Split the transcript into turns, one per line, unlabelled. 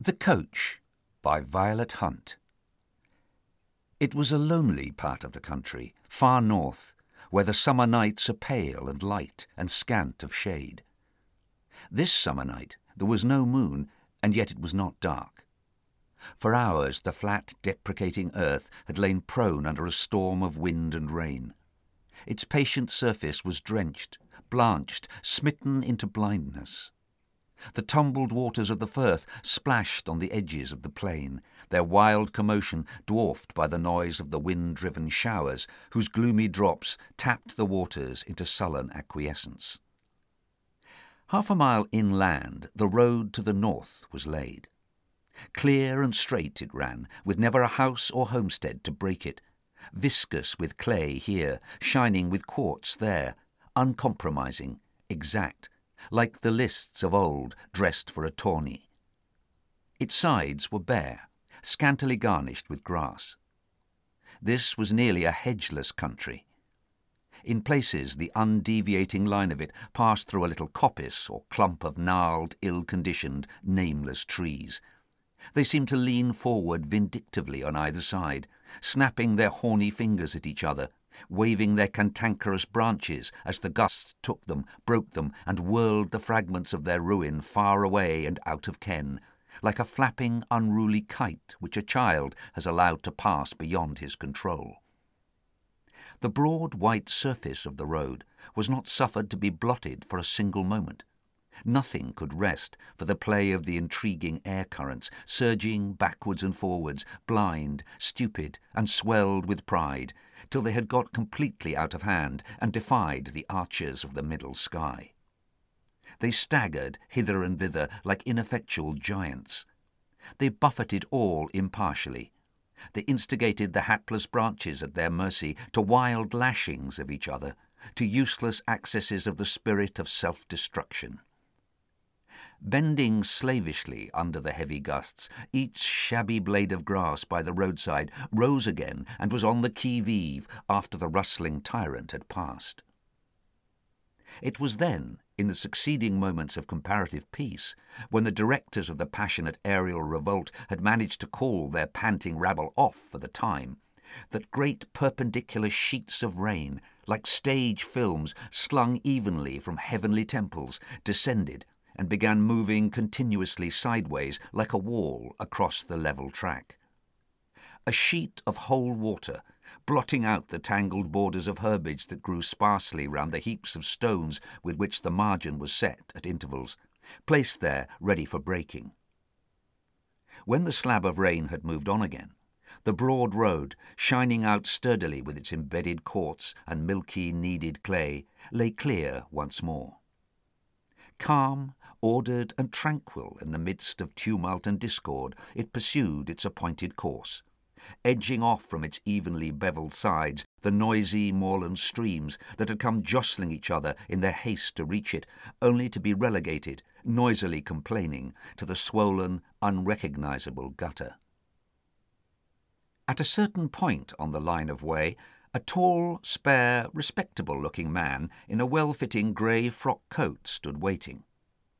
The Coach by Violet Hunt. It was a lonely part of the country, far north, where the summer nights are pale and light and scant of shade. This summer night there was no moon, and yet it was not dark. For hours the flat, deprecating earth had lain prone under a storm of wind and rain. Its patient surface was drenched, blanched, smitten into blindness. The tumbled waters of the Firth splashed on the edges of the plain, their wild commotion dwarfed by the noise of the wind-driven showers whose gloomy drops tapped the waters into sullen acquiescence. Half a mile inland the road to the north was laid. Clear and straight it ran, with never a house or homestead to break it, viscous with clay here, shining with quartz there, uncompromising, exact, like the lists of old dressed for a tourney. Its sides were bare, scantily garnished with grass. This was nearly a hedgeless country. In places the undeviating line of it passed through a little coppice or clump of gnarled, ill-conditioned, nameless trees. They seemed to lean forward vindictively on either side, snapping their horny fingers at each other, waving their cantankerous branches as the gusts took them, broke them, and whirled the fragments of their ruin far away and out of ken, like a flapping, unruly kite which a child has allowed to pass beyond his control. The broad white surface of the road was not suffered to be blotted for a single moment. Nothing could rest for the play of the intriguing air currents, surging backwards and forwards, blind, stupid, and swelled with pride, till they had got completely out of hand and defied the archers of the middle sky. They staggered hither and thither like ineffectual giants. They buffeted all impartially. They instigated the hapless branches at their mercy to wild lashings of each other, to useless accesses of the spirit of self-destruction. Bending slavishly under the heavy gusts, each shabby blade of grass by the roadside rose again and was on the qui-vive after the rustling tyrant had passed. It was then, in the succeeding moments of comparative peace, when the directors of the passionate aerial revolt had managed to call their panting rabble off for the time, that great perpendicular sheets of rain, like stage films slung evenly from heavenly temples, descended and began moving continuously sideways like a wall across the level track. A sheet of whole water, blotting out the tangled borders of herbage that grew sparsely round the heaps of stones with which the margin was set at intervals, placed there ready for breaking. When the slab of rain had moved on again, the broad road, shining out sturdily with its embedded quartz and milky kneaded clay, lay clear once more. Calm, ordered and tranquil in the midst of tumult and discord, it pursued its appointed course, edging off from its evenly bevelled sides the noisy moorland streams that had come jostling each other in their haste to reach it, only to be relegated, noisily complaining, to the swollen, unrecognizable gutter. At a certain point on the line of way, a tall, spare, respectable-looking man in a well-fitting grey frock coat stood waiting.